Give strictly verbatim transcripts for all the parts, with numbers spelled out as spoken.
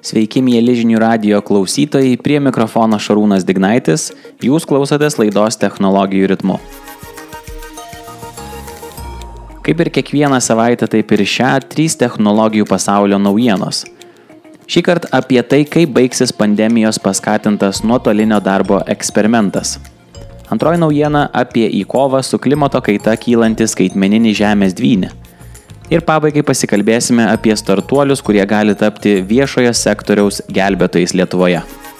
Sveiki, mieli žinių radijo klausytojai, prie mikrofono Šarūnas Dignaitis, jūs klausotės laidos Technologijų ritmu. Kaip ir kiekvieną savaitę, taip ir šią trys technologijų pasaulio naujienos. Šįkart apie tai, kaip baigsis pandemijos paskatintas nuotolinio darbo eksperimentas. Antroji naujiena apie į kovą su klimato kaita kylantį skaitmeninį žemės dvynį. Ir pabaigai pasikalbėsime apie startuolius, kurie gali tapti viešojo sektoriaus gelbėtojais Lietuvoje.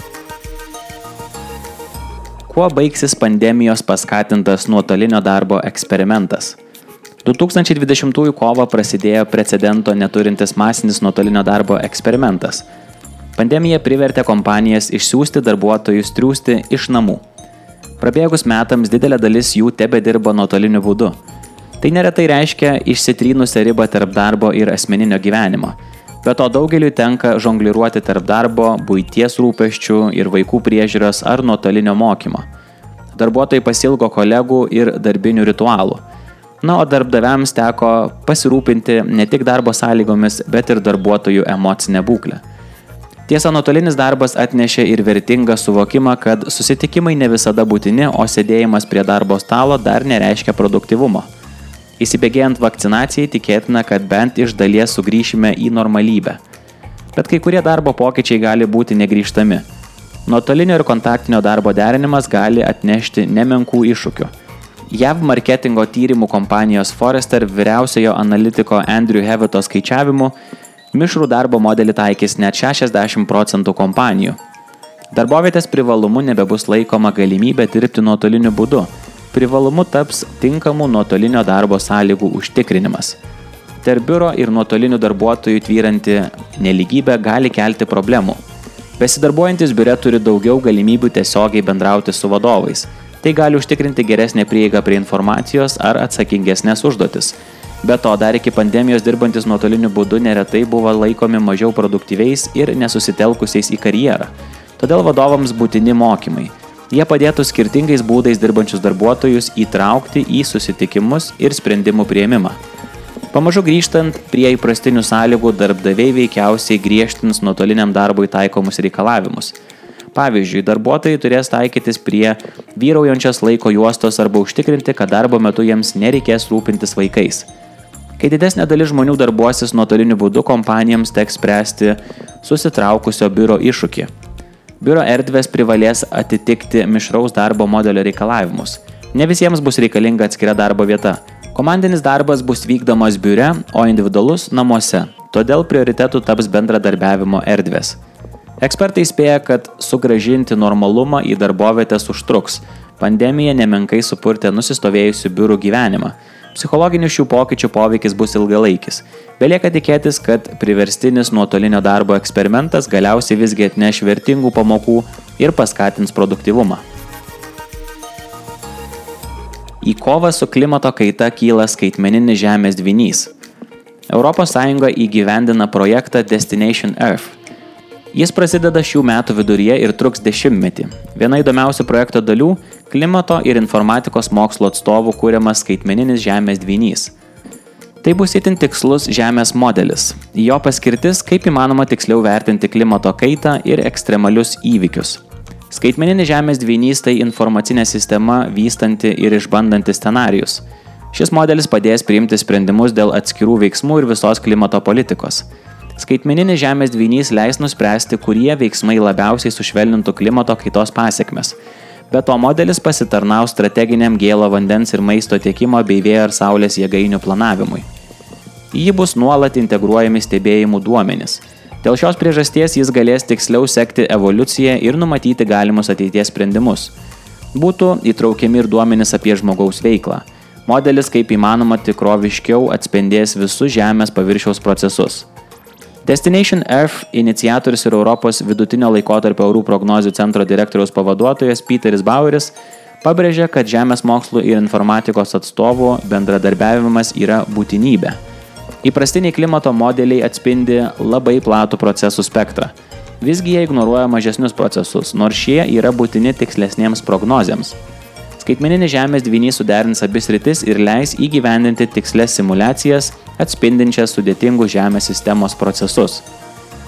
Kuo baigsis pandemijos paskatintas nuotolinio darbo eksperimentas? du tūkstančiai dvidešimtųjų kovą prasidėjo precedento neturintis masinis nuotolinio darbo eksperimentas. Pandemija privertė kompanijas išsiųsti darbuotojus triūsti iš namų. Prabėgus metams didelė dalis jų tebedirba nuotoliniu būdu. Tai neretai reiškia išsitrynusią ribą tarp darbo ir asmeninio gyvenimo. Be to daugeliui tenka žongliruoti tarp darbo, buities rūpesčių ir vaikų priežiūros ar nuotolinio mokymo. Darbuotojai pasilgo kolegų ir darbinių ritualų. Na, o darbdaviams teko pasirūpinti ne tik darbo sąlygomis, bet ir darbuotojų emocinę būklę. Tiesa, nuotolinis darbas atnešė ir vertingą suvokimą, kad susitikimai ne visada būtini, o sėdėjimas prie darbo stalo dar nereiškia produktyvumo. Įsibėgėjant vakcinacijai tikėtina, kad bent iš dalies sugrįšime į normalybę. Bet kai kurie darbo pokyčiai gali būti negrįžtami. Nuotolinio ir kontaktinio darbo derinimas gali atnešti nemenkų iššūkių. J A V marketingo tyrimų kompanijos Forrester vyriausiojo analitiko Andrew Hevito skaičiavimu, mišrų darbo modelį taikys net šešiasdešimt procentų kompanijų. Darbovietės privalumu nebebus laikoma galimybė dirbti nuotoliniu būdu. Privalumu taps tinkamų nuotolinio darbo sąlygų užtikrinimas. Tarp biuro ir nuotolinių darbuotojų tvyranti nelygybė gali kelti problemų. Besidarbuojantis biure turi daugiau galimybių tiesiogiai bendrauti su vadovais. Tai gali užtikrinti geresnę prieigą prie informacijos ar atsakingesnės užduotis. Be to, dar iki pandemijos dirbantis nuotoliniu būdu neretai buvo laikomi mažiau produktyviais ir nesusitelkusiais į karjerą. Todėl vadovams būtini mokymai. Jie padėtų skirtingais būdais dirbančius darbuotojus įtraukti į susitikimus ir sprendimų priėmimą. Pamažu grįžtant prie įprastinių sąlygų, darbdaviai veikiausiai griežtins nuotoliniam darbui taikomus reikalavimus. Pavyzdžiui, darbuotojai turės taikytis prie vyraujančios laiko juostos arba užtikrinti, kad darbo metu jiems nereikės rūpintis vaikais. Kai didesnė dalis žmonių darbuosis nuotoliniu būdu, kompanijoms teks spręsti susitraukusio biuro iššūkį. Biuro erdvės privalės atitikti mišraus darbo modelio reikalavimus. Ne visiems bus reikalinga atskira darbo vieta. Komandinis darbas bus vykdomas biure, o individualus namuose. Todėl prioritetų taps bendradarbiavimo erdvės. Ekspertai spėja, kad sugrąžinti normalumą į darbovietės užtruks. Pandemija nemenkai supurtė nusistovėjusių biurų gyvenimą. Psichologinis šių pokyčių poveikis bus ilgalaikis. Belieka tikėtis, kad priverstinis nuotolinio darbo eksperimentas galiausiai visgi atneš vertingų pamokų ir paskatins produktyvumą. Į kovą su klimato kaita kyla skaitmeninis žemės dvynys. Europos Sąjunga įgyvendina projektą Destination Earth. Jis prasideda šių metų viduryje ir truks dešimtmetį. Viena įdomiausių projekto dalių – klimato ir informatikos mokslo atstovų kuriamas skaitmeninis žemės dvynys. Tai bus itin tikslus žemės modelis. Jo paskirtis – kaip įmanoma tiksliau vertinti klimato kaitą ir ekstremalius įvykius. Skaitmeninis žemės dvynys – tai informacinė sistema vystanti ir išbandanti scenarijus. Šis modelis padės priimti sprendimus dėl atskirų veiksmų ir visos klimato politikos. Skaitmeninis žemės dvynys leis nuspręsti, kurie veiksmai labiausiai sušvelnintų klimato kaitos pasekmes. Be to modelis pasitarnaus strateginiam gėlo vandens ir maisto tiekimo bei vėjo ir saulės jėgainių planavimui. Į jį bus nuolat integruojami stebėjimų duomenys. Dėl šios priežasties jis galės tiksliau sekti evoliuciją ir numatyti galimus ateities sprendimus. Būtų įtraukiami ir duomenys apie žmogaus veiklą. Modelis kaip įmanoma tikroviškiau atspindės visus žemės paviršiaus procesus. Destination Earth iniciatorius ir Europos vidutinio laikotarpio orų prognozių centro direktoriaus pavaduotojas Peteris Baueris pabrėžė, kad žemės mokslų ir informatikos atstovų bendradarbiavimas yra būtinybė. Įprastiniai klimato modeliai atspindi labai platų procesų spektrą. Visgi jie ignoruoja mažesnius procesus, nors šie yra būtini tikslesnėms prognozėms. Skaitmeninis žemės dvynys suderins abi sritis ir leis įgyvendinti tikslias simulacijas, atspindinčias sudėtingus žemės sistemos procesus.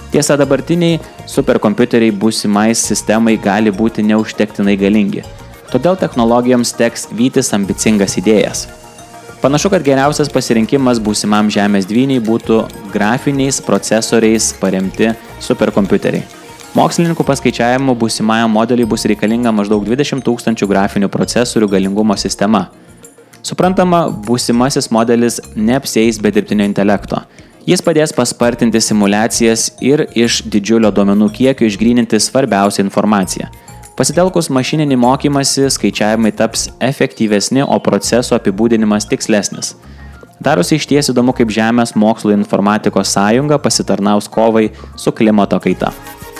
Tiesa, dabartiniai superkompiuteriai būsimais sistemai gali būti neužtektinai galingi, todėl technologijoms teks vytis ambicingas idėjas. Panašu, kad geriausias pasirinkimas būsimam Žemės dvyniai būtų grafiniais procesoriais paremti superkompiuteriai. Mokslininkų paskaičiavimu būsimajam modeliui bus reikalinga maždaug dvidešimt tūkstančių grafinių procesorių galingumo sistema. Suprantama, būsimasis modelis neapsieis be dirbtinio intelekto. Jis padės paspartinti simulacijas ir iš didžiulio duomenų kiekio išgryninti svarbiausią informaciją. Pasitelkus mašininį mokymąsi, skaičiavimai taps efektyvesni, o proceso apibūdinimas tikslesnis. Darosi išties įdomu, kaip Žemės mokslo informatikos sąjunga pasitarnaus kovai su klimato kaita.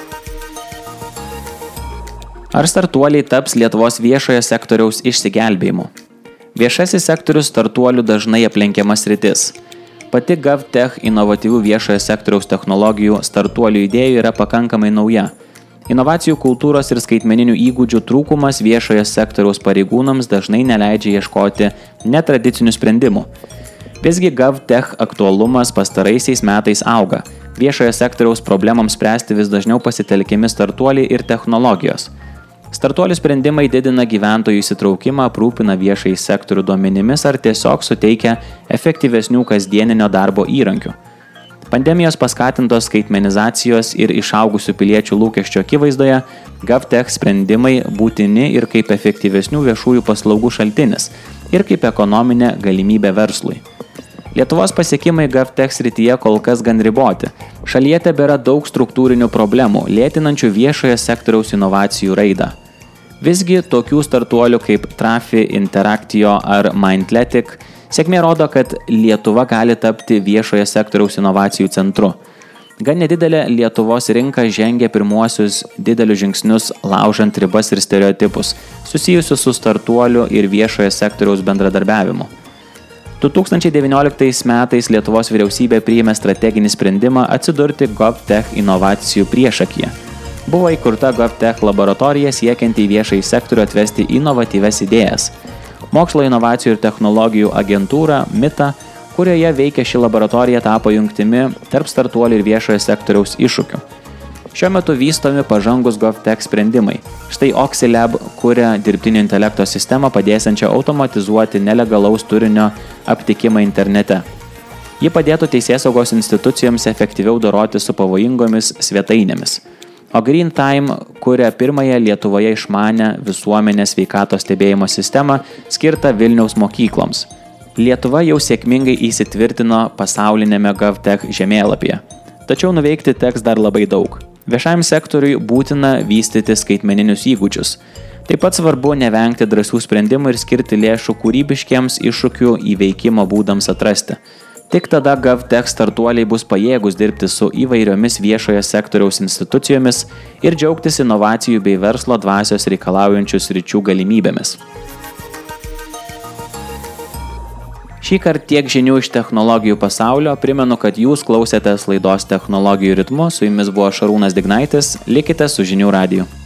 Ar startuoliai taps Lietuvos viešojo sektoriaus išsigelbėjimu? Viešasis sektorius startuolių dažnai aplenkiamas sritis. Pati GovTech inovatyvių viešojo sektoriaus technologijų startuolių idėjų yra pakankamai nauja. Inovacijų kultūros ir skaitmeninių įgūdžių trūkumas viešojo sektoriaus pareigūnams dažnai neleidžia ieškoti netradicinių sprendimų. Visgi GovTech aktualumas pastaraisiais metais auga. Viešojo sektoriaus problemams spręsti vis dažniau pasitelkiami startuoliai ir technologijos. Startuolių sprendimai didina gyventojų įsitraukimą, aprūpina viešąjį sektorių duomenimis ar tiesiog suteikia efektyvesnių kasdieninio darbo įrankių. Pandemijos paskatintos skaitmenizacijos ir išaugusių piliečių lūkesčio akivaizdoje, GovTech sprendimai būtini ir kaip efektyvesnių viešųjų paslaugų šaltinis, ir kaip ekonominė galimybė verslui. Lietuvos pasiekimai GovTech srityje kol kas gan riboti. Šalyje tebėra daug struktūrinių problemų, lėtinančių viešojo sektoriaus inovacijų raidą. Visgi tokių startuolių kaip Trafi, Interactio ar Mindletic sėkmė rodo, kad Lietuva gali tapti viešojo sektoriaus inovacijų centru. Gan nedidelė Lietuvos rinka žengia pirmuosius didelius žingsnius, laužant ribas ir stereotipus, susijusius su startuoliu ir viešojo sektoriaus bendradarbiavimu. du tūkstančiai devynioliktais metais Lietuvos vyriausybė priėmė strateginį sprendimą atsidurti GovTech inovacijų priešakyje. Buvo įkurta GovTech laboratorija siekianti į viešąjį sektorių atvesti inovatyvias idėjas. Mokslo inovacijų ir technologijų agentūra MITA, kurioje veikia ši laboratorija, tapo jungtimi tarp startuolių ir viešojo sektoriaus iššūkių. Šiuo metu vystomi pažangus GovTech sprendimai. Štai Oxylab kuria dirbtinio intelekto sistemą padėsiančią automatizuoti nelegalaus turinio aptikimą internete. Ji padėtų teisėsaugos institucijoms efektyviau doroti su pavojingomis svetainėmis. O Green Time kuria pirmąją Lietuvoje išmanę visuomenės sveikatos stebėjimo sistemą skirtą Vilniaus mokykloms. Lietuva jau sėkmingai įsitvirtino pasaulinėme GovTech žemėlapyje. Tačiau nuveikti teks dar labai daug. Viešajam sektoriui būtina vystyti skaitmeninius įgūdžius. Taip pat svarbu nevengti drąsių sprendimų ir skirti lėšų kūrybiškiems iššūkių įveikimo būdams atrasti. Tik tada GovTech startuoliai bus pajėgus dirbti su įvairiomis viešojo sektoriaus institucijomis ir džiaugtis inovacijų bei verslo dvasios reikalaujančių sričių galimybėmis. Šįkart tiek žinių iš technologijų pasaulio. Primenu, kad jūs klausėtės laidos Technologijų ritmu. Su jumis buvo Šarūnas Dignaitis. Likite su Žinių radiju.